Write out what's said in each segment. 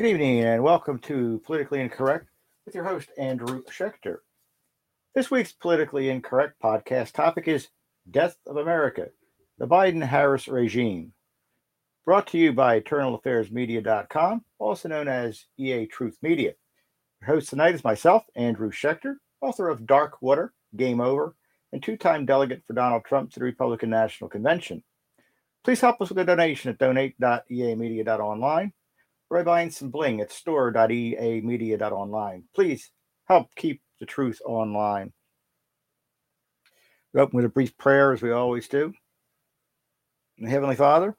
Good evening and welcome to Politically Incorrect with your host, Andrew Schechter. This week's Politically Incorrect podcast topic is Death of America, the Biden-Harris Regime. Brought to you by EternalAffairsMedia.com, also known as EA Truth Media. Your host tonight is myself, Andrew Schechter, author of Dark Water, Game Over, and two-time delegate for Donald Trump to the Republican National Convention. Please help us with a donation at donate.eamedia.online. Or by buying some bling at store.eamedia.online. Please help keep the truth online. We open with a brief prayer, as we always do. Heavenly Father,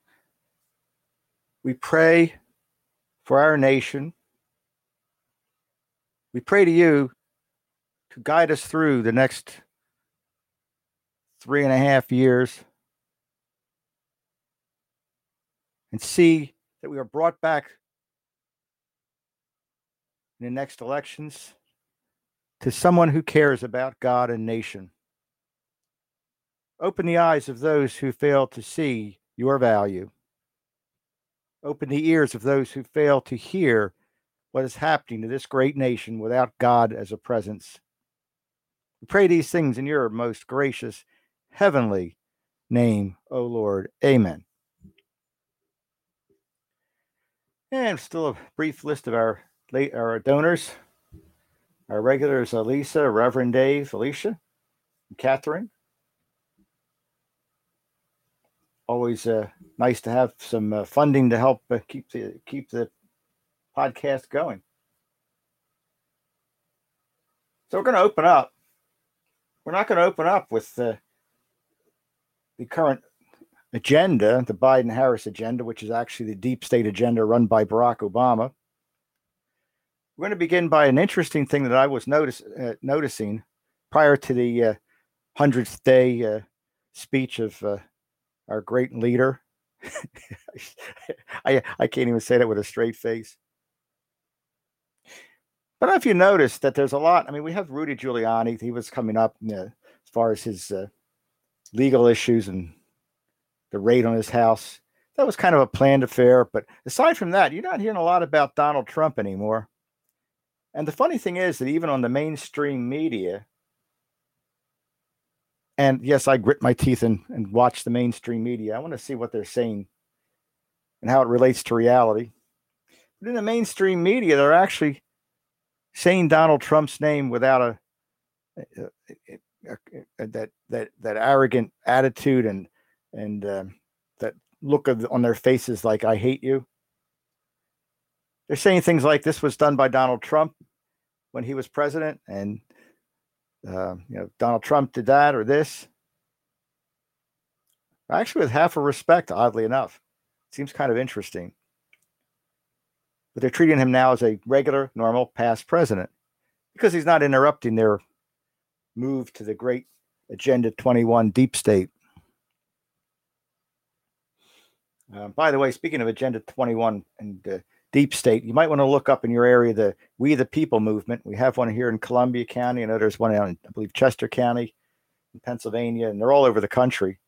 we pray for our nation. We pray to you to guide us through the next 3.5 years and see that we are brought back in the next elections to someone who cares about God and nation. Open the eyes of those who fail to see your value. Open the ears of those who fail to hear what is happening to this great nation without God as a presence. We pray these things in your most gracious, heavenly name, O Lord. Amen. And still a brief list of our donors. Our regulars, Lisa, Reverend Dave, Alicia, and Catherine. Always nice to have some funding to help keep the podcast going. So we're going to open up. We're not going to open up with the current agenda, the Biden-Harris agenda, which is actually the deep state agenda run by Barack Obama. We're going to begin by an interesting thing that I was noticing prior to the 100th day speech of our great leader. I can't even say that with a straight face. But I don't know if you noticed that there's a lot. I mean, we have Rudy Giuliani. He was coming up as far as his legal issues and the raid on his house. That was kind of a planned affair. But aside from that, you're not hearing a lot about Donald Trump anymore. And the funny thing is that even on the mainstream media, and yes, I grit my teeth and watch the mainstream media. I want to see what they're saying and how it relates to reality. But in the mainstream media, they're actually saying Donald Trump's name without that arrogant attitude and that look on their faces like I hate you. They're saying things like this was done by Donald Trump when he was president, and Donald Trump did that or this. Actually, with half a respect, oddly enough. It seems kind of interesting. But they're treating him now as a regular, normal, past president because he's not interrupting their move to the great Agenda 21 deep state. By the way, speaking of Agenda 21 and deep state, you might want to look up in your area the We the People movement. We have one here in Columbia County. I know there's one out in, I believe, Chester County in Pennsylvania, and they're all over the country.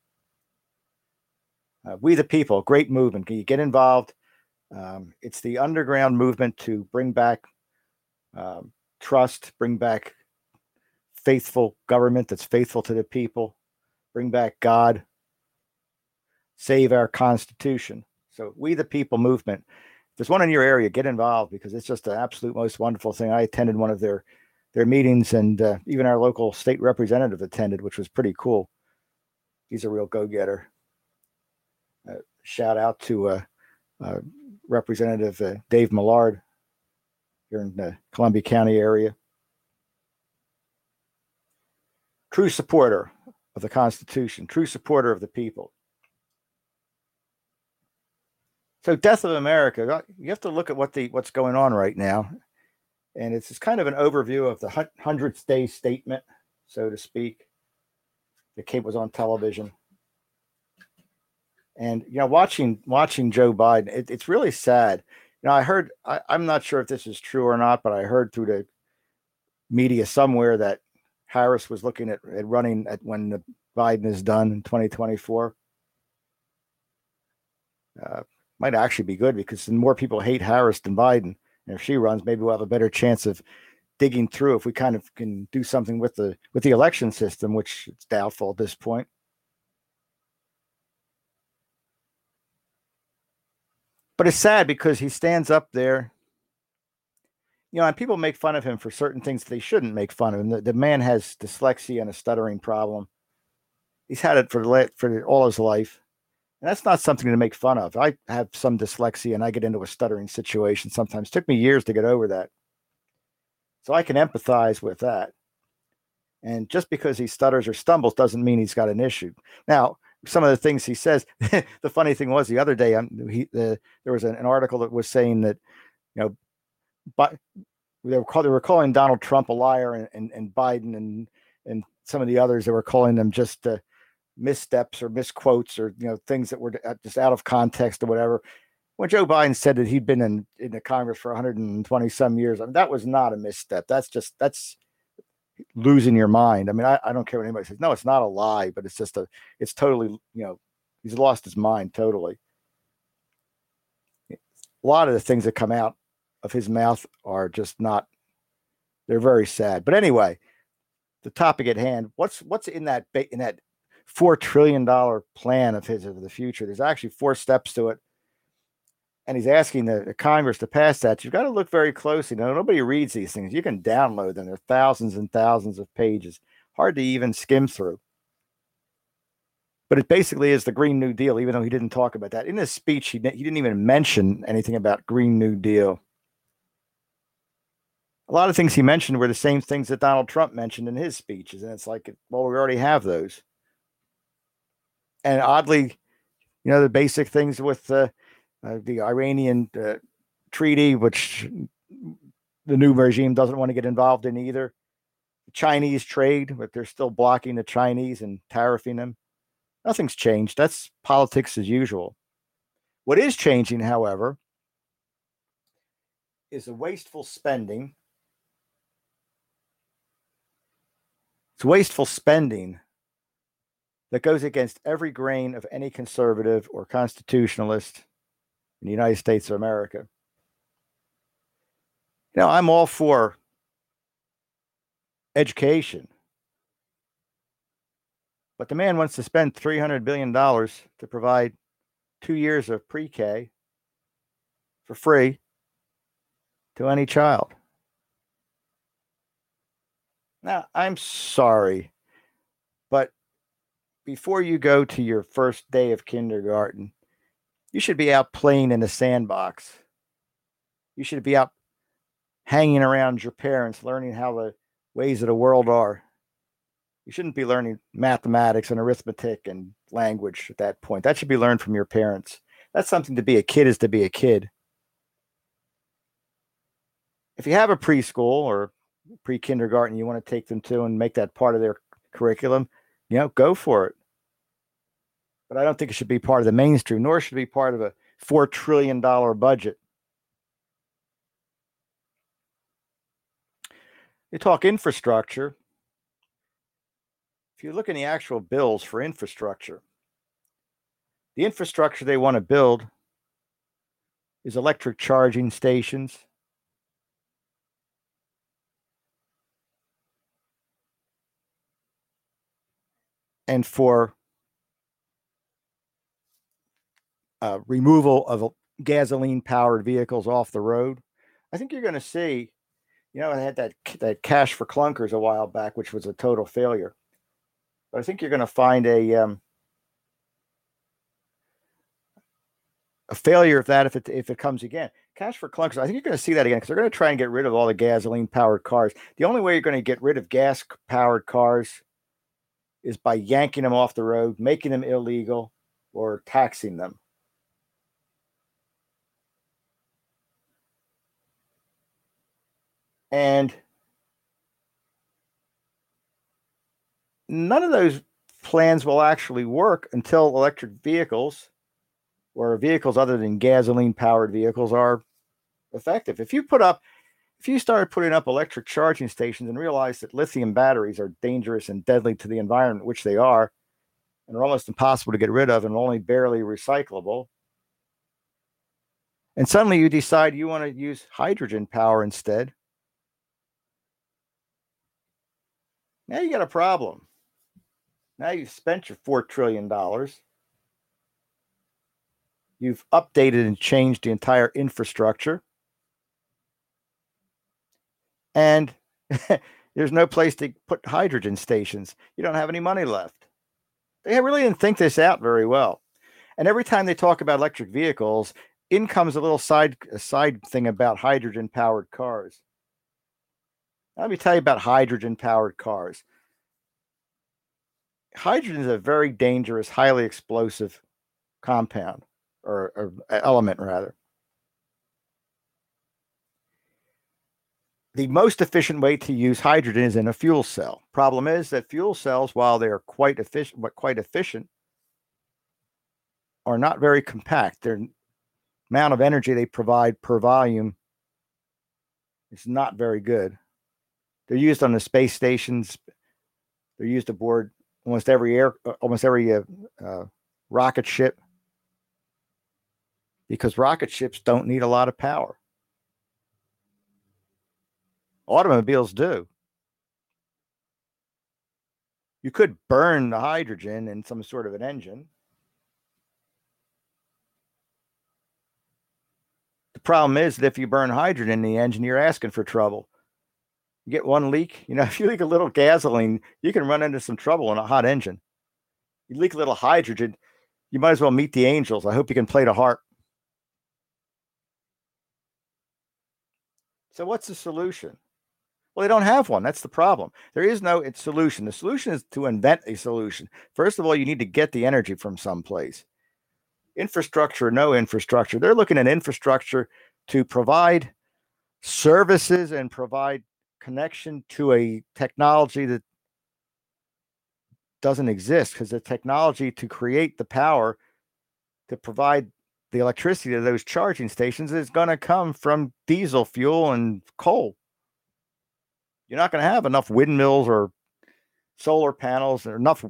We the People, great movement. Can you get involved? It's the underground movement to bring back trust, bring back faithful government that's faithful to the people, bring back God, save our Constitution. So We the People movement. If there's one in your area, get involved because it's just the absolute most wonderful thing. I attended one of their meetings, and even our local state representative attended, which was pretty cool. He's a real go-getter. Shout out to Representative Dave Millard here in the Columbia County area. True supporter of the Constitution, true supporter of the people. So Death of America, you have to look at what's going on right now. And it's kind of an overview of the 100th day statement, so to speak. The Cape was on television. And, watching Joe Biden, it's really sad. I heard, I'm not sure if this is true or not, but I heard through the media somewhere that Harris was looking at running at when Biden is done in 2024. Might actually be good because more people hate Harris than Biden. And if she runs, maybe we'll have a better chance of digging through if we kind of can do something with the election system, which it's doubtful at this point. But it's sad because he stands up there, and people make fun of him for certain things they shouldn't make fun of him. The man has dyslexia and a stuttering problem. He's had it for all his life. And that's not something to make fun of. I have some dyslexia and I get into a stuttering situation sometimes. It took me years to get over that. So I can empathize with that. And just because he stutters or stumbles doesn't mean he's got an issue. Now, some of the things he says, the funny thing was the other day, there was an article that was saying that, but they were calling Donald Trump a liar, and Biden and some of the others, they were calling them just missteps or misquotes or things that were just out of context or whatever. When Joe Biden said that he'd been in the Congress for 120 some years, I mean, that was not a misstep. That's losing your mind. I mean, I don't care what anybody says. No, it's not a lie, but it's totally, he's lost his mind totally. A lot of the things that come out of his mouth are just not, they're very sad. But anyway, the topic at hand, what's in that $4 trillion plan of his of the future? There's actually 4 steps to it. And he's asking the Congress to pass that. You've got to look very closely. Now, nobody reads these things. You can download them. There are thousands and thousands of pages. Hard to even skim through. But it basically is the Green New Deal, even though he didn't talk about that. In his speech, he didn't even mention anything about Green New Deal. A lot of things he mentioned were the same things that Donald Trump mentioned in his speeches. And it's like, well, we already have those. And oddly, the basic things with the Iranian treaty, which the new regime doesn't want to get involved in either. The Chinese trade, but they're still blocking the Chinese and tariffing them. Nothing's changed. That's politics as usual. What is changing, however, is the wasteful spending. It's wasteful spending that goes against every grain of any conservative or constitutionalist in the United States of America. I'm all for education, but the man wants to spend $300 billion to provide 2 years of pre-K for free to any child. Now, I'm sorry, but before you go to your first day of kindergarten, you should be out playing in a sandbox. You should be out hanging around your parents, learning how the ways of the world are. You shouldn't be learning mathematics and arithmetic and language at that point. That should be learned from your parents. That's something to be a kid, is to be a kid. If you have a preschool or pre-kindergarten you want to take them to and make that part of their curriculum, go for it. But I don't think it should be part of the mainstream, nor should it be part of a $4 trillion budget. You talk infrastructure. If you look in the actual bills for infrastructure, the infrastructure they want to build is electric charging stations, and for removal of gasoline-powered vehicles off the road. I think you're going to see, I had that Cash for Clunkers a while back, which was a total failure. But I think you're going to find a failure of that if it comes again. Cash for Clunkers, I think you're going to see that again because they're going to try and get rid of all the gasoline-powered cars. The only way you're going to get rid of gas-powered cars is by yanking them off the road, making them illegal, or taxing them. And none of those plans will actually work until electric vehicles or vehicles other than gasoline-powered vehicles are effective. If you started putting up electric charging stations and realize that lithium batteries are dangerous and deadly to the environment, which they are, and are almost impossible to get rid of and only barely recyclable, and suddenly you decide you want to use hydrogen power instead, now you got a problem. Now you've spent your $4 trillion. You've updated and changed the entire infrastructure. And there's no place to put hydrogen stations. You don't have any money left. They really didn't think this out very well. And every time they talk about electric vehicles, in comes a little side thing about hydrogen powered cars. Now, let me tell you about hydrogen powered cars. Hydrogen is a very dangerous, highly explosive compound or element, rather. The most efficient way to use hydrogen is in a fuel cell. Problem is that fuel cells, while they are quite efficient, are not very compact. Their amount of energy they provide per volume is not very good. They're used on the space stations. They're used aboard almost every rocket ship, because rocket ships don't need a lot of power. Automobiles do. You could burn the hydrogen in some sort of an engine. The problem is that if you burn hydrogen in the engine, you're asking for trouble. You get one leak, if you leak a little gasoline, you can run into some trouble in a hot engine. You leak a little hydrogen, you might as well meet the angels. I hope you can play the harp. So what's the solution? Well, they don't have one. That's the problem. There is no solution. The solution is to invent a solution. First of all, you need to get the energy from someplace. Infrastructure or no infrastructure. They're looking at infrastructure to provide services and provide connection to a technology that doesn't exist, because the technology to create the power to provide the electricity to those charging stations is going to come from diesel fuel and coal. You're not going to have enough windmills or solar panels or enough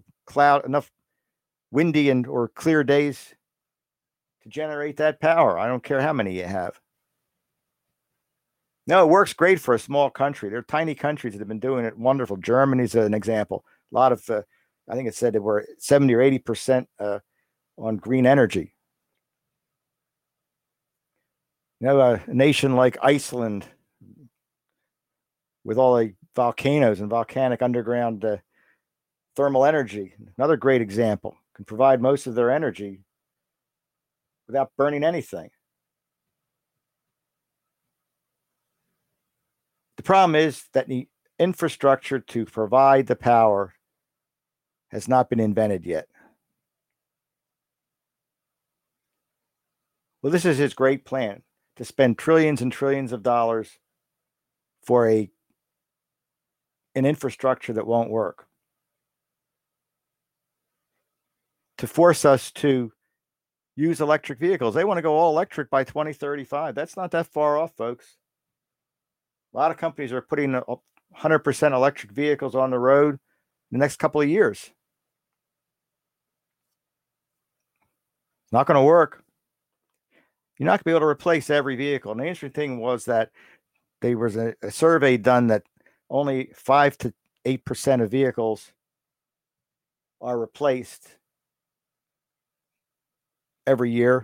windy or clear days to generate that power. I don't care how many you have. No, it works great for a small country. There are tiny countries that have been doing it wonderful. Germany's an example. A lot of, I think it said that we're 70 or 80% on green energy. A nation like Iceland, with all the volcanoes and volcanic underground thermal energy, another great example, can provide most of their energy without burning anything. The problem is that the infrastructure to provide the power has not been invented yet. Well, this is his great plan, to spend trillions and trillions of dollars for an infrastructure that won't work, to force us to use electric vehicles. They want to go all electric by 2035. That's not that far off, folks. A lot of companies are putting 100% electric vehicles on the road in the next couple of years. It's not going to work. You're not going to be able to replace every vehicle. And the interesting thing was that there was a survey done that only 5 to 8% of vehicles are replaced every year.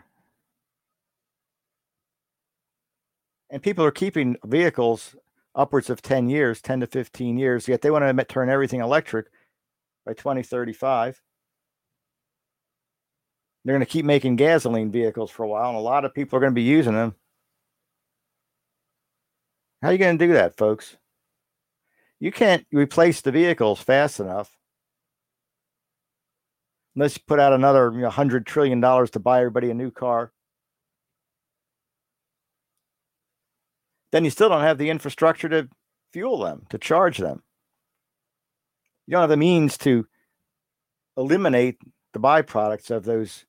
And people are keeping vehicles upwards of 10 years, 10 to 15 years, yet they want to turn everything electric by 2035. They're going to keep making gasoline vehicles for a while, and a lot of people are going to be using them. How are you going to do that, folks? You can't replace the vehicles fast enough unless you put out another $100 trillion to buy everybody a new car. Then you still don't have the infrastructure to fuel them, to charge them. You don't have the means to eliminate the byproducts of those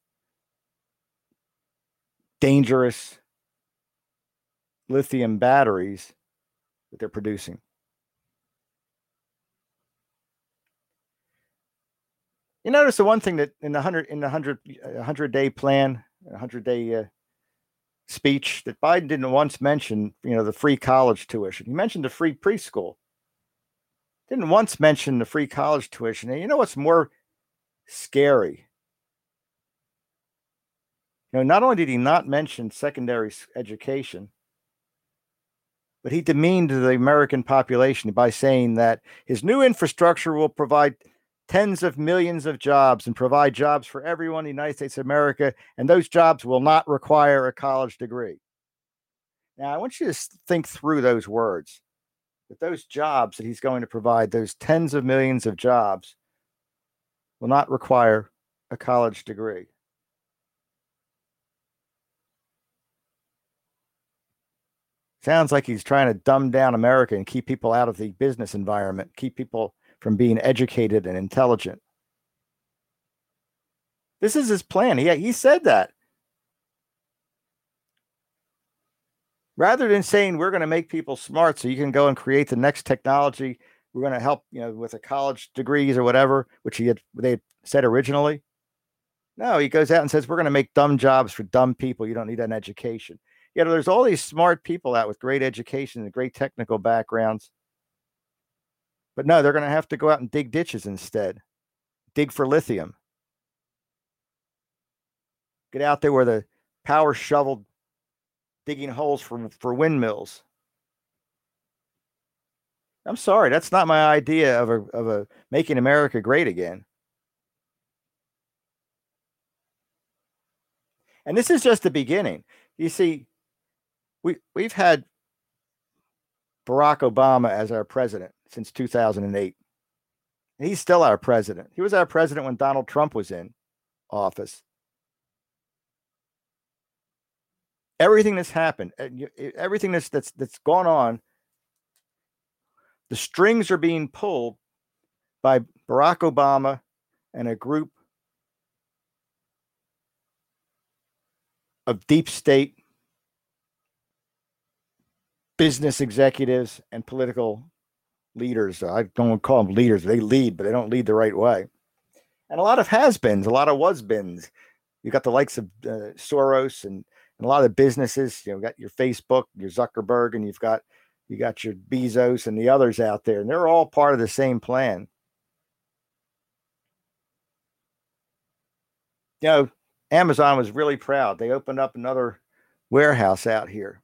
dangerous lithium batteries that they're producing. You notice the one thing that in the 100-day plan, 100-day speech that Biden didn't once mention, the free college tuition. He mentioned the free preschool. Didn't once mention the free college tuition. And you know what's more scary? Not only did he not mention secondary education, but he demeaned the American population by saying that his new infrastructure will provide tens of millions of jobs and provide jobs for everyone in the United States of America, and those jobs will not require a college degree. Now, I want you to think through those words, that those jobs that he's going to provide, those tens of millions of jobs, will not require a college degree. Sounds like he's trying to dumb down America and keep people out of the business environment, keep people from being educated and intelligent. This is his plan. He said that. Rather than saying we're going to make people smart so you can go and create the next technology, we're going to help, with the college degrees or whatever, which they had said originally. No, he goes out and says we're going to make dumb jobs for dumb people. You don't need an education. There's all these smart people out with great education and great technical backgrounds. But no, they're going to have to go out and dig ditches instead. Dig for lithium. Get out there where the power shoveled digging holes for windmills. I'm sorry, that's not my idea of a making America great again. And this is just the beginning. You see, we've had Barack Obama as our president since 2008. And he's still our president. He was our president when Donald Trump was in office. Everything that's happened, everything that's gone on, the strings are being pulled by Barack Obama and a group of deep state business executives and political leaders. I don't call them leaders. They lead, but they don't lead the right way. And a lot of has-beens, a lot of was-beens. You got the likes of Soros and a lot of businesses. You got your Facebook, your Zuckerberg, and you got your Bezos and the others out there, and they're all part of the same plan. Amazon was really proud. They opened up another warehouse out here.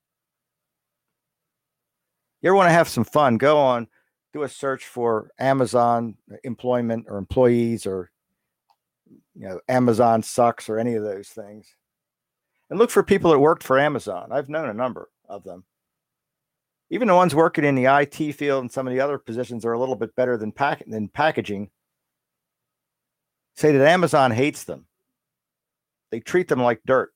You ever want to have some fun? Go on, do a search for Amazon employment or employees or, Amazon sucks or any of those things. And look for people that worked for Amazon. I've known a number of them. Even the ones working in the IT field and some of the other positions are a little bit better than packaging. Say that Amazon hates them. They treat them like dirt.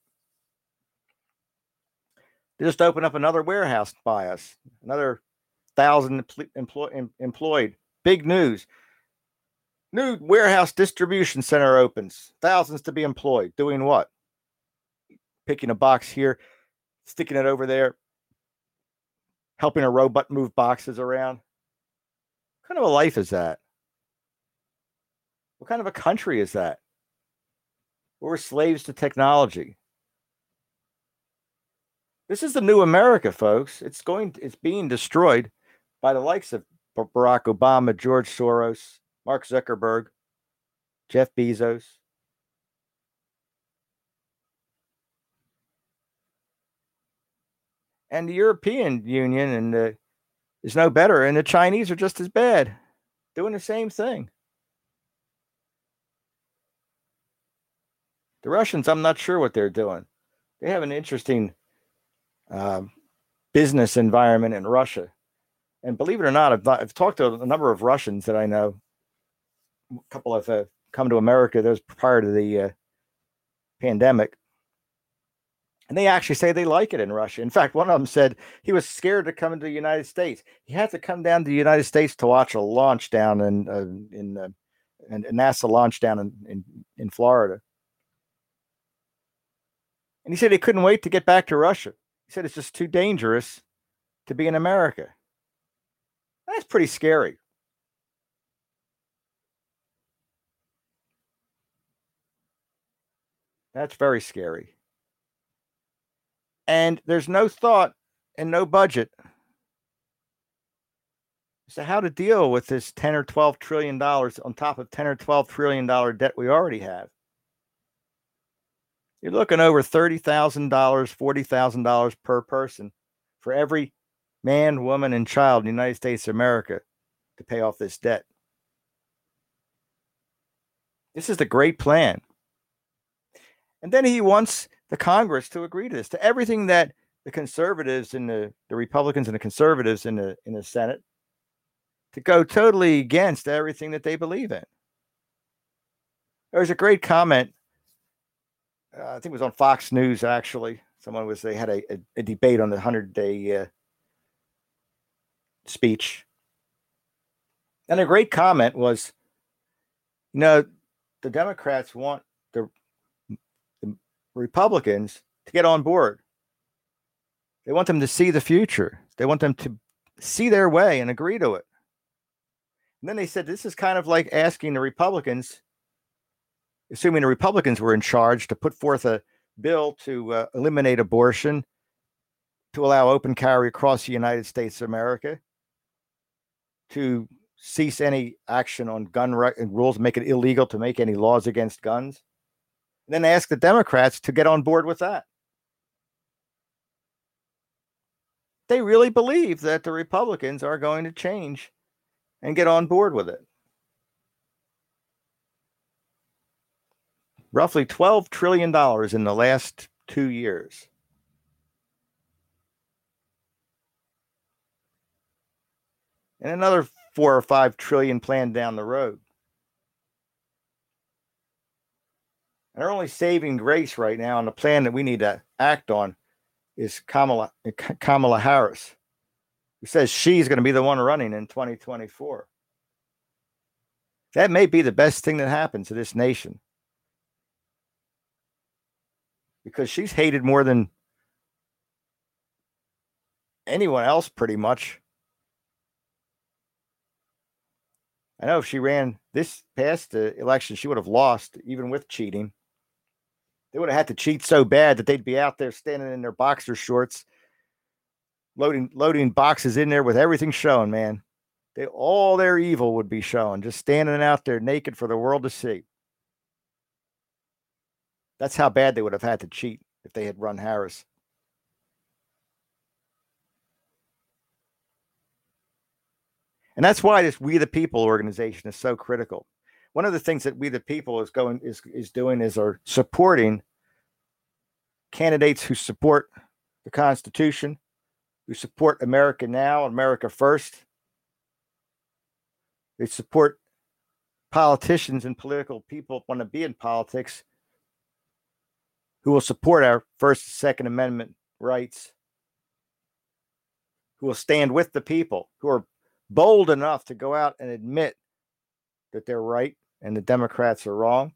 They just open up another warehouse by us, another 1,000 employed. Big news. New warehouse distribution center opens. Thousands to be employed. Doing what? Picking a box here, sticking it over there, helping a robot move boxes around. What kind of a life is that? What kind of a country is that? We're slaves to technology. This is the new America, folks. It's being destroyed by the likes of Barack Obama, George Soros, Mark Zuckerberg, Jeff Bezos. And the European Union is no better, and the Chinese are just as bad, doing the same thing. The Russians, I'm not sure what they're doing. They have an interesting business environment in Russia. And believe it or not, I've talked to a number of Russians that I know. A couple have come to America. That was prior to the pandemic. And they actually say they like it in Russia. In fact, one of them said he was scared to come into the United States. He had to come down to the United States to watch a launch down in NASA launch down in Florida. And he said he couldn't wait to get back to Russia. He said it's just too dangerous to be in America. That's pretty scary. That's very scary. And there's no thought and no budget as to how to deal with this 10 or 12 trillion dollars on top of 10 or 12 trillion dollar debt we already have. You're looking over $30,000, $40,000 per person for every man, woman, and child in the United States of America to pay off this debt. This is the great plan. And then he wants the Congress to agree to this, to everything that the conservatives and the Republicans and the conservatives in the Senate, to go totally against everything that they believe in. There was a great comment. I think it was on Fox News, actually. They had a debate on the 100-day speech. And a great comment was, the Democrats want the Republicans to get on board. They want them to see the future. They want them to see their way and agree to it. And then they said, this is kind of like asking the Republicans, assuming the Republicans were in charge, to put forth a bill to eliminate abortion, to allow open carry across the United States of America, to cease any action on gun rules, make it illegal to make any laws against guns, and then ask the Democrats to get on board with that. They really believe that the Republicans are going to change and get on board with it. Roughly $12 trillion in the last 2 years. And another 4 or 5 trillion planned down the road. And our only saving grace right now, and the plan that we need to act on, is Kamala Harris, who says she's going to be the one running in 2024. That may be the best thing that happens to this nation, because she's hated more than anyone else, pretty much. I know if she ran this past the election, she would have lost, even with cheating. They would have had to cheat so bad that they'd be out there standing in their boxer shorts, loading boxes in there with everything showing, man. All their evil would be showing, just standing out there naked for the world to see. That's how bad they would have had to cheat if they had run Harris. And that's why this We the People organization is so critical. One of the things that We the People is doing is supporting candidates who support the Constitution, who support America now, America first. They support politicians and political people who want to be in politics, who will support our First and Second Amendment rights, who will stand with the people, who are bold enough to go out and admit that they're right and the Democrats are wrong.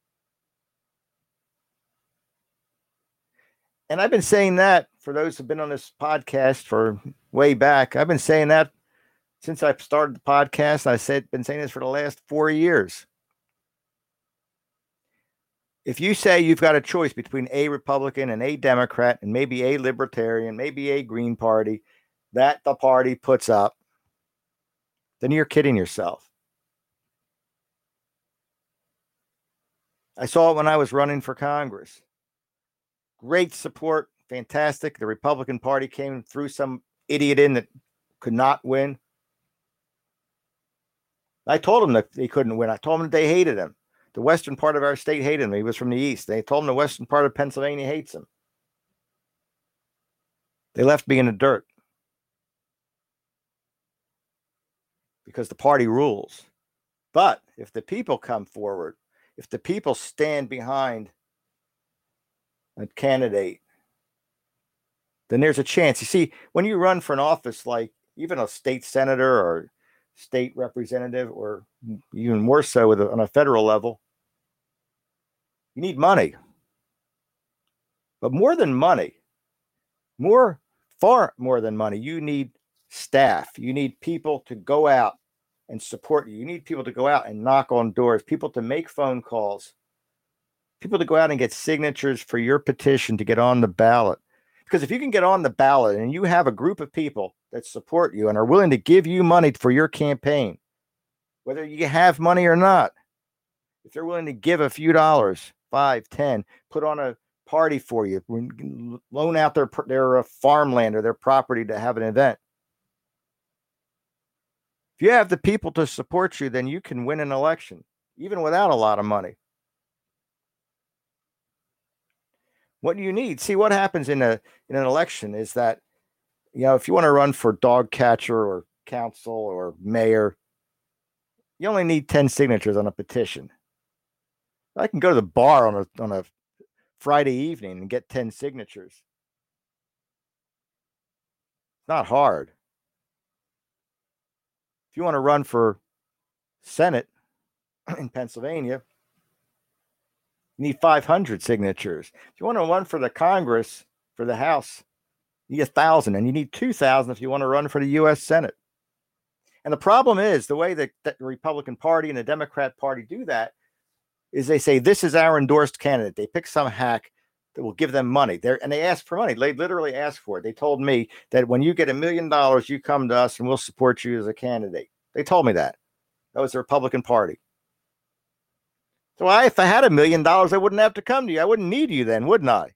And I've been saying that, for those who've been on this podcast for way back, I've been saying that since I started the podcast. Been saying this for the last 4 years. If you say you've got a choice between a Republican and a Democrat and maybe a Libertarian, maybe a Green Party that the party puts up, then you're kidding yourself. I saw it when I was running for Congress. Great support, fantastic. The Republican Party came through some idiot in that could not win. I told them that they couldn't win. I told them that they hated him. The western part of our state hated him. He was from the east. They told him the western part of Pennsylvania hates him. They left me in the dirt because the party rules. But if the people come forward, if the people stand behind a candidate, then there's a chance. You see, when you run for an office like even a state senator or state representative, or even more so on a federal level, you need money. But more than money, far more than money, you need staff. You need people to go out and support you. You need people to go out and knock on doors, people to make phone calls, people to go out and get signatures for your petition to get on the ballot, Because if you can get on the ballot and you have a group of people that support you and are willing to give you money for your campaign, whether you have money or not, if they're willing to give a few dollars, 5, 10, put on a party for you, loan out their farmland or their property to have an event. If you have the people to support you, then you can win an election, even without a lot of money. What you need, see what happens in an election is that, if you want to run for dog catcher or council or mayor, you only need 10 signatures on a petition. I can go to the bar on a Friday evening and get 10 signatures. It's not hard. If you want to run for Senate in Pennsylvania, you need 500 signatures. If you want to run for the Congress, for the House, you need 1,000, and you need 2,000 if you want to run for the U.S. Senate. And the problem is the way that the Republican Party and the Democrat Party do that is they say, this is our endorsed candidate. They pick some hack that will give them money. And they ask for money. They literally ask for it. They told me that when you get $1 million, you come to us and we'll support you as a candidate. They told me that. That was the Republican Party. So if I had $1 million, I wouldn't have to come to you. I wouldn't need you then, wouldn't I?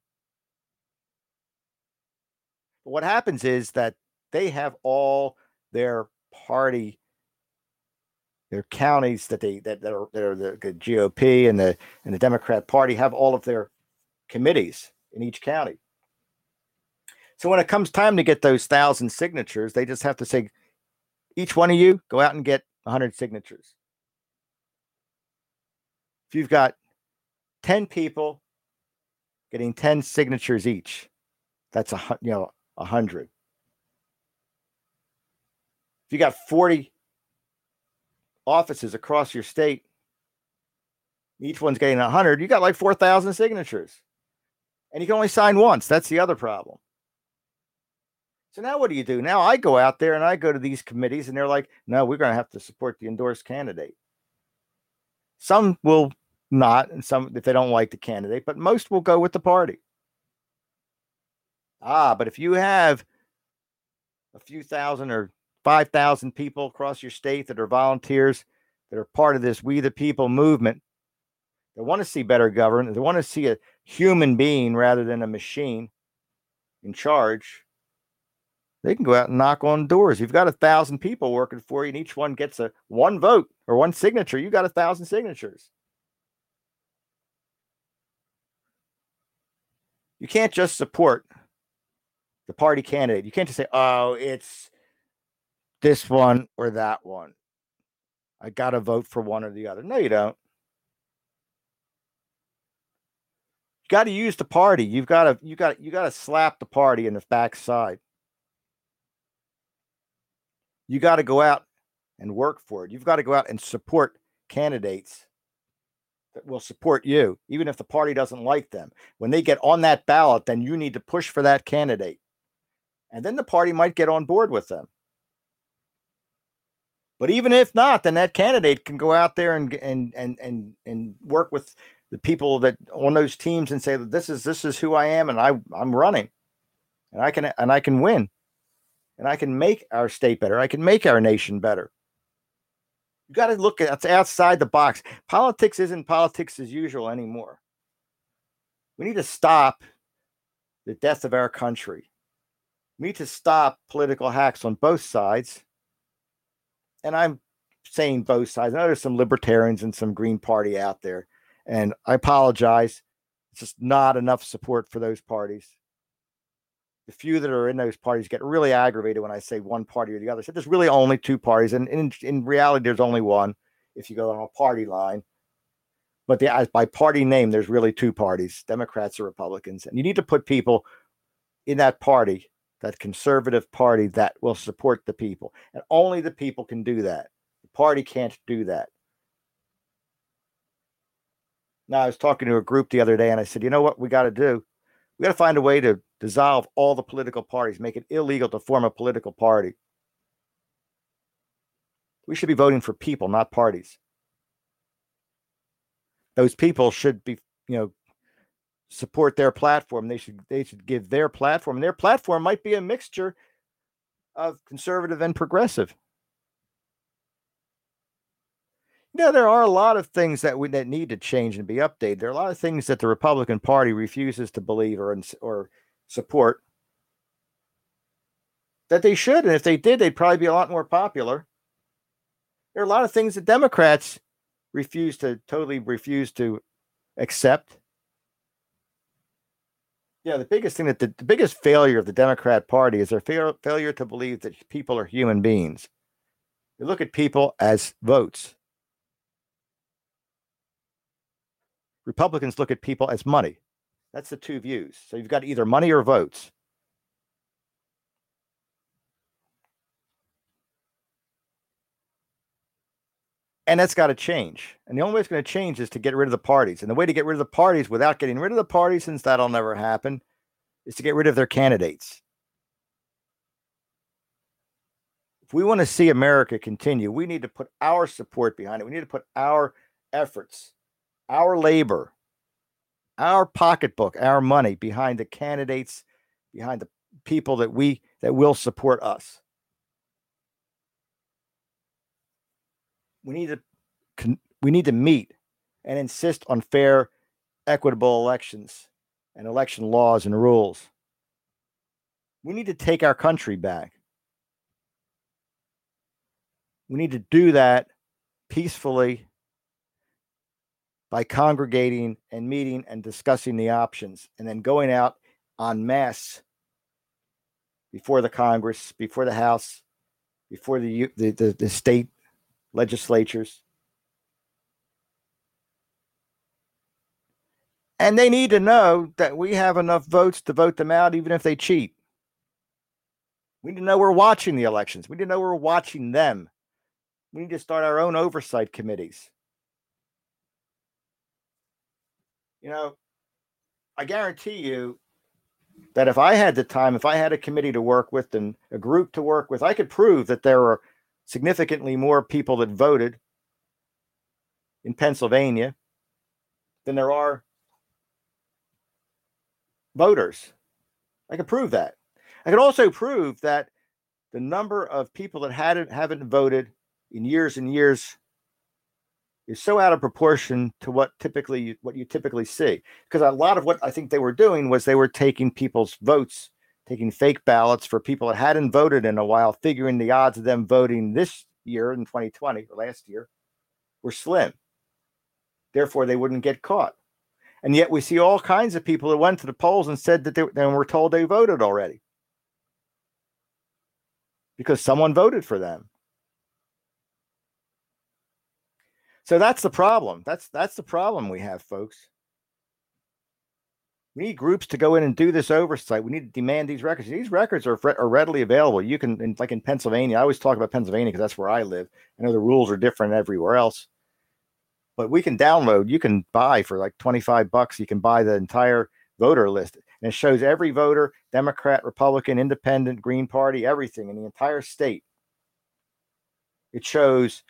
But what happens is that they have all their party, their counties that are the GOP and the Democrat Party have all of their committees in each county. So when it comes time to get those 1,000 signatures, they just have to say, each one of you go out and get 100 signatures. If you've got 10 people getting 10 signatures each, that's 100. If you got 40 offices across your state, each one's getting 100, you got like 4,000 signatures. And you can only sign once. That's the other problem. So now what do? Now I go out there and I go to these committees and they're like, no, we're going to have to support the endorsed candidate. Some will not, and some, if they don't like the candidate, but most will go with the party. But if you have a few thousand or 5,000 people across your state that are volunteers, that are part of this We the People movement, they want to see better government, they want to see a human being rather than a machine in charge, they can go out and knock on doors. You've got 1,000 people working for you, and each one gets one vote or one signature. You got 1,000 signatures. You can't just support the party candidate. You can't just say, oh, it's this one or that one. I got to vote for one or the other. No, you don't. You got to use the party. You got to slap the party in the backside. You got to go out and work for it. You've got to go out and support candidates that will support you, even if the party doesn't like them. When they get on that ballot, then you need to push for that candidate. And then the party might get on board with them. But even if not, then that candidate can go out there and work with the people that on those teams and say that this is who I am, and I'm running, and I can win. And I can make our state better. I can make our nation better. You got to look at outside the box. Politics isn't politics as usual anymore. We need to stop the death of our country. We need to stop political hacks on both sides. And I'm saying both sides. I know there's some libertarians and some Green Party out there. And I apologize. It's just not enough support for those parties. The few that are in those parties get really aggravated when I say one party or the other. So there's really only two parties. And in reality, there's only one if you go on a party line. But by party name, there's really two parties, Democrats or Republicans. And you need to put people in that party, that conservative party that will support the people. And only the people can do that. The party can't do that. Now, I was talking to a group the other day and I said, you know what we got to do? We got to find a way to dissolve all the political parties, make it illegal to form a political party. We should be voting for people, not parties. Those people should be, support their platform. They should give their platform. And their platform might be a mixture of conservative and progressive. There are a lot of things that need to change and be updated. There are a lot of things that the Republican Party refuses to believe or support that they should. And if they did, they'd probably be a lot more popular. There are a lot of things that Democrats totally refuse to accept. The biggest thing the biggest failure of the Democrat Party is their failure to believe that people are human beings. They look at people as votes. Republicans look at people as money. That's the two views. So you've got either money or votes. And that's got to change. And the only way it's going to change is to get rid of the parties. And the way to get rid of the parties without getting rid of the parties, since that'll never happen, is to get rid of their candidates. If we want to see America continue, we need to put our support behind it. We need to put our efforts, our labor, our pocketbook, our money behind the candidates, behind the people that will support us. We need to meet and insist on fair, equitable elections and election laws and rules. We need to take our country back. We need to do that peacefully by congregating and meeting and discussing the options, and then going out en masse before the Congress, before the House, before the state legislatures. And they need to know that we have enough votes to vote them out, even if they cheat. We need to know we're watching the elections. We need to know we're watching them. We need to start our own oversight committees. I guarantee you that if I had the time, if I had a committee to work with and a group to work with, I could prove that there were significantly more people that voted in Pennsylvania than there are voters. I could prove that. I could also prove that the number of people that haven't voted in years and years is so out of proportion to what you typically see. Because a lot of what I think they were doing was they were taking people's votes, taking fake ballots for people that hadn't voted in a while, figuring the odds of them voting this year in 2020 or last year were slim. Therefore, they wouldn't get caught. And yet we see all kinds of people that went to the polls and said that they were told they voted already because someone voted for them. So that's the problem. That's the problem we have, folks. We need groups to go in and do this oversight. We need to demand these records. These records are readily available. You can, like in Pennsylvania, I always talk about Pennsylvania because that's where I live. I know the rules are different everywhere else. But we can download, you can buy for like $25. You can buy the entire voter list. And it shows every voter, Democrat, Republican, Independent, Green Party, everything in the entire state. It shows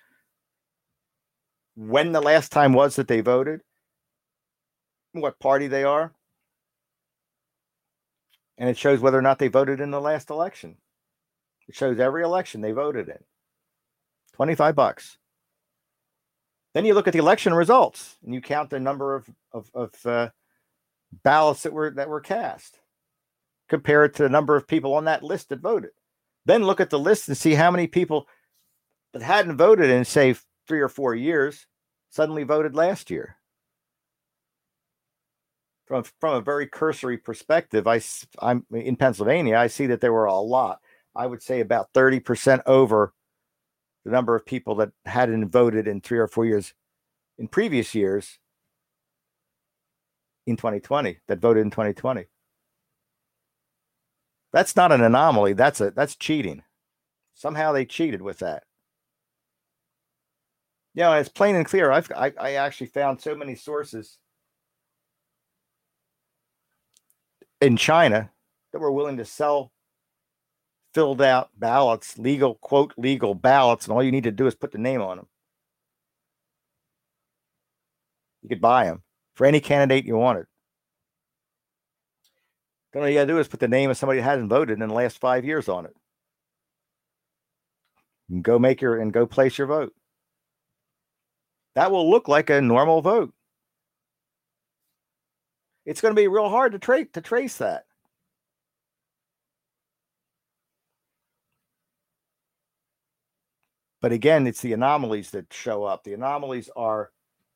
when the last time was that they voted, what party they are, and it shows whether or not they voted in the last election. It shows every election they voted in. $25. Then you look at the election results and you count the number of ballots that were cast. Compare it to the number of people on that list that voted. Then look at the list and see how many people that hadn't voted in, say, 3 or 4 years suddenly voted last year. From a very cursory perspective, I'm in Pennsylvania, I see that there were a lot. I would say about 30% over the number of people that hadn't voted in 3 or 4 years in previous years in 2020, that voted in 2020. That's not an anomaly. That's cheating. Somehow they cheated with that. It's plain and clear. I actually found so many sources in China that were willing to sell filled out ballots, legal ballots, and all you need to do is put the name on them. You could buy them for any candidate you wanted. Then all you got to do is put the name of somebody who hasn't voted in the last 5 years on it. And go place your vote. That will look like a normal vote. It's going to be real hard to trace that. But again, it's the anomalies that show up. The anomalies are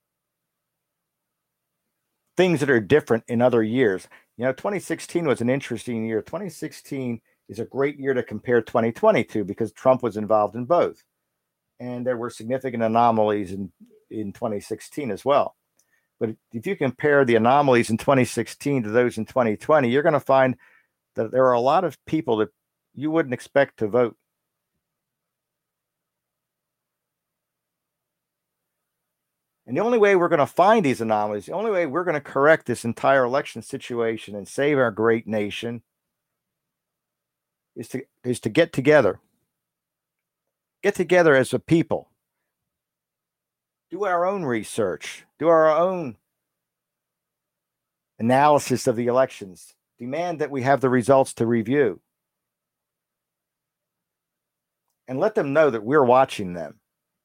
things that are different in other years. 2016 was an interesting year. 2016 is a great year to compare 2020 to because Trump was involved in both. And there were significant anomalies in 2016 as well. But if you compare the anomalies in 2016 to those in 2020, you're going to find that there are a lot of people that you wouldn't expect to vote. And the only way we're going to find these anomalies, the only way we're going to correct this entire election situation and save our great nation is to get together. Get together as a people. Do our own research. Do our own analysis of the elections. Demand that we have the results to review. And let them know that we're watching them.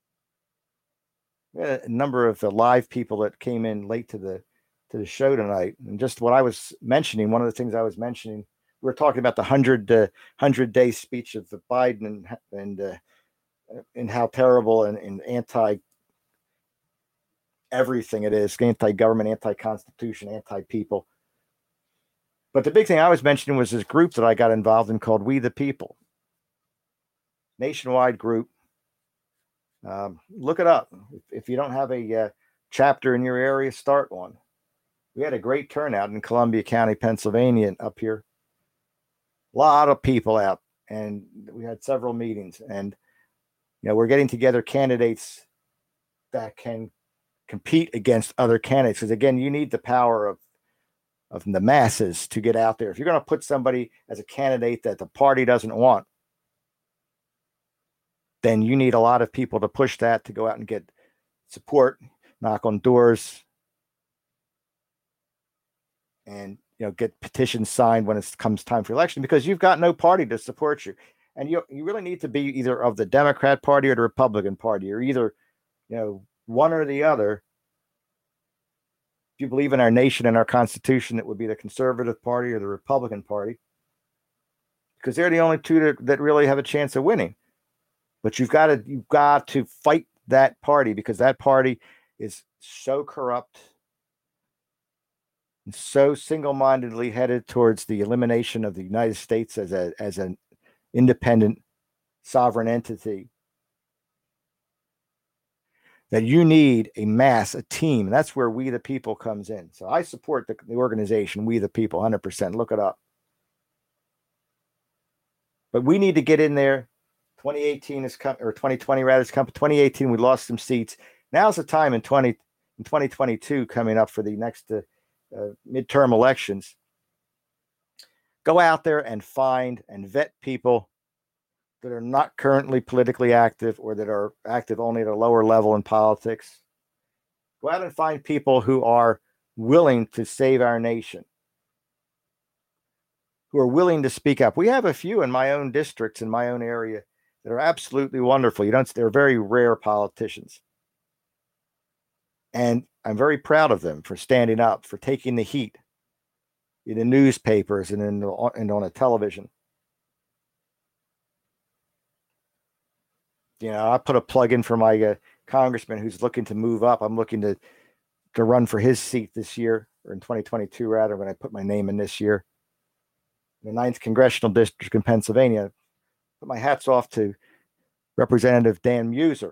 We had a number of the live people that came in late to the show tonight, and just what I was mentioning. One of the things I was mentioning, we were talking about the 100-day speech of the Biden and how terrible and anti everything it is, anti-government, anti-constitution, anti-people. But the big thing I was mentioning was this group that I got involved in called We the People, nationwide group. Look it up. If you don't have a chapter in your area, start one. We had a great turnout in Columbia County, Pennsylvania, up here. A lot of people out, and we had several meetings. And we're getting together candidates that can compete against other candidates. Because again, you need the power of the masses to get out there. If you're going to put somebody as a candidate that the party doesn't want, then you need a lot of people to push that, to go out and get support, knock on doors, and get petitions signed when it comes time for election, because you've got no party to support you. And you really need to be either of the Democrat Party or the Republican Party, or either one or the other. If you believe in our nation and our Constitution, it would be the Conservative Party or the Republican Party, because they're the only two that really have a chance of winning. But you've got to fight that party, because that party is so corrupt and so single-mindedly headed towards the elimination of the United States as an independent sovereign entity, that you need a team. And that's where We the People comes in. So I support the organization, We the People, 100%. Look it up. But we need to get in there. 2018 is coming, or 2020 rather is coming. 2018, we lost some seats. Now's the time in 2022 coming up for the next midterm elections. Go out there and find and vet people that are not currently politically active, or that are active only at a lower level in politics. Go out and find people who are willing to save our nation, who are willing to speak up. We have a few in my own districts, in my own area, that are absolutely wonderful. They're very rare politicians. And I'm very proud of them for standing up, for taking the heat in the newspapers and on a television. I put a plug in for my congressman who's looking to move up. I'm looking to run for his seat this year, or in 2022 rather, when I put my name in this year. The 9th Congressional District in Pennsylvania. Put my hats off to Representative Dan Muser,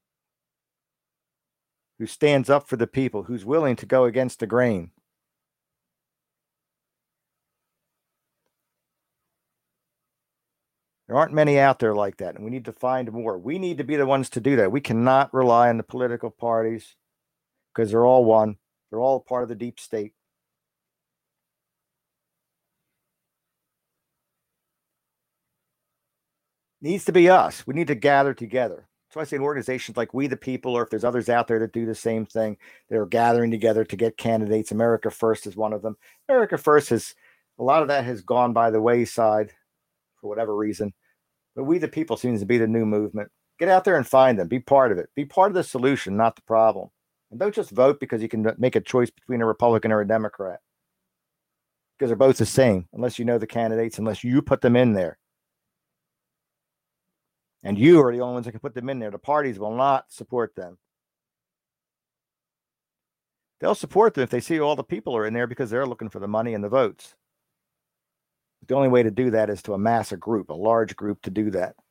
who stands up for the people, who's willing to go against the grain. There aren't many out there like that, and we need to find more. We need to be the ones to do that. We cannot rely on the political parties, because they're all one. They're all part of the deep state. It needs to be us. We need to gather together. So I say in organizations like We the People, or if there's others out there that do the same thing, they're gathering together to get candidates. America First is one of them. America First has A lot of that has gone by the wayside for whatever reason. But we the people seems to be the new movement. Get out there and find them. Be part of it. Be part of the solution, not the problem. And don't just vote because you can make a choice between a Republican or a Democrat. Because they're both the same, unless you know the candidates, unless you put them in there. And you are the only ones that can put them in there. The parties will not support them. They'll support them if they see all the people are in there because they're looking for the money and the votes. The only way to do that is to amass a group, a large group to do that.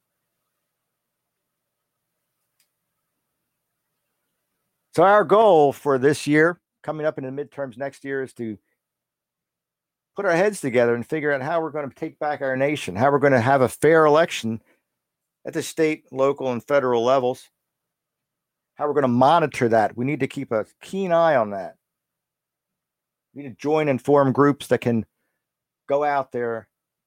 So our goal for this year, coming up in the midterms next year, is to put our heads together and figure out how we're going to take back our nation, how we're going to have a fair election at the state, local, and federal levels, how we're going to monitor that. We need to keep a keen eye on that. We need to join and form groups that can go out there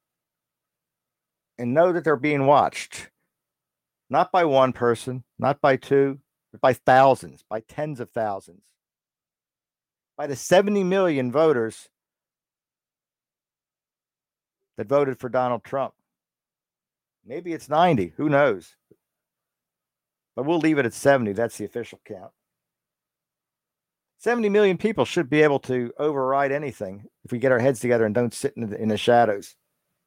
and know that they're being watched, not by one person, not by two, but by thousands, by tens of thousands, by the 70 million voters that voted for Donald Trump. Maybe it's 90, who knows? But we'll leave it at 70. That's the official count. 70 million people should be able to override anything if we get our heads together and don't sit in the shadows.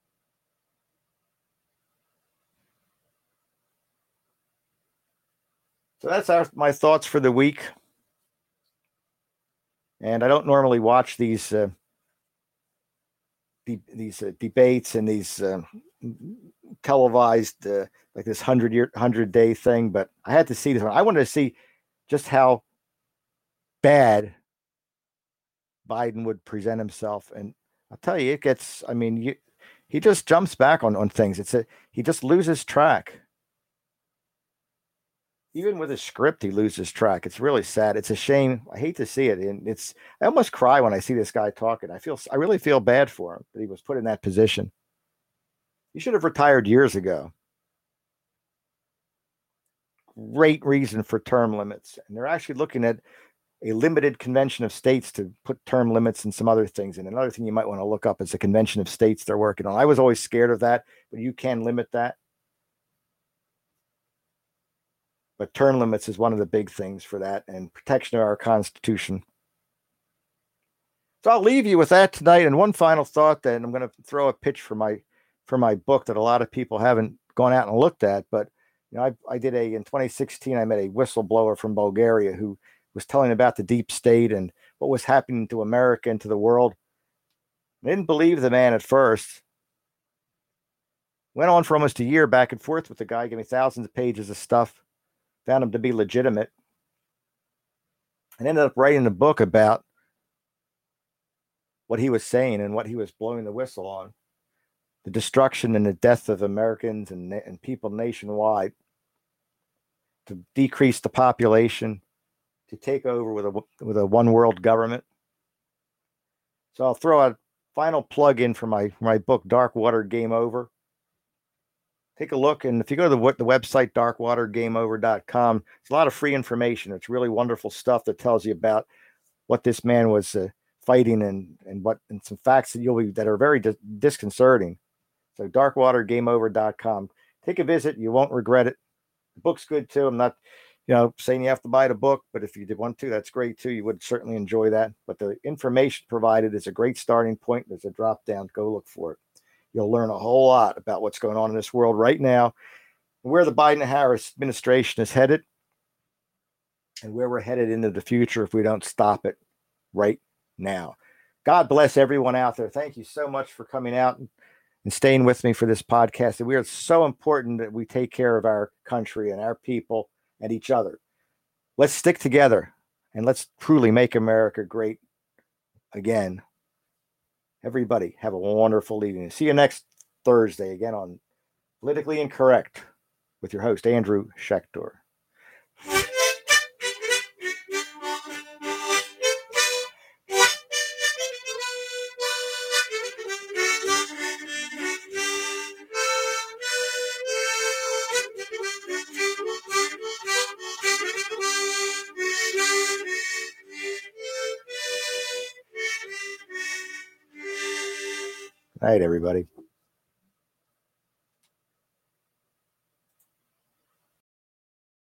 So that's my thoughts for the week. And I don't normally watch these debates and these televised like this 100-day thing, but I had to see this one. I wanted to see just how bad Biden would present himself, and I'll tell you, it gets. I mean, he just jumps back on things. He just loses track. Even with his script, he loses track. It's really sad. It's a shame. I hate to see it, and I almost cry when I see this guy talking. I really feel bad for him that he was put in that position. He should have retired years ago. Great reason for term limits, and they're actually looking at a limited convention of states to put term limits and some other things. And another thing you might want to look up is the convention of states they're working on. I was always scared of that, but you can limit that. But term limits is one of the big things for that, and protection of our Constitution. So I'll leave you with that tonight. And one final thought, then I'm going to throw a pitch for my book that a lot of people haven't gone out and looked at. But I did in 2016, I met a whistleblower from Bulgaria who was telling about the deep state and what was happening to America and to the world. I didn't believe the man at first. Went on for almost a year back and forth with the guy, gave me thousands of pages of stuff. Found him to be legitimate, and ended up writing a book about what he was saying and what he was blowing the whistle on. The destruction and the death of Americans and people nationwide, to decrease the population, to take over with a one world government. So I'll throw a final plug in for my book, Dark Water Game Over. Take a look, and if you go to the website, darkwatergameover.com, it's a lot of free information. It's really wonderful stuff that tells you about what this man was fighting and some facts that are very disconcerting. So darkwatergameover.com. Take a visit. You won't regret it. The book's good too. I'm not saying you have to buy the book, but if you did want to, that's great too. You would certainly enjoy that. But the information provided is a great starting point. There's a drop down. Go look for it. You'll learn a whole lot about what's going on in this world right now, where the Biden-Harris administration is headed, and where we're headed into the future if we don't stop it right now. God bless everyone out there. Thank you so much for coming out and staying with me for this podcast. We are so important that we take care of our country and our people and each other. Let's stick together and let's truly make America great again. Everybody have a wonderful evening. See you next Thursday again on Politically Incorrect with your host, Andrew Schechter. Night, everybody.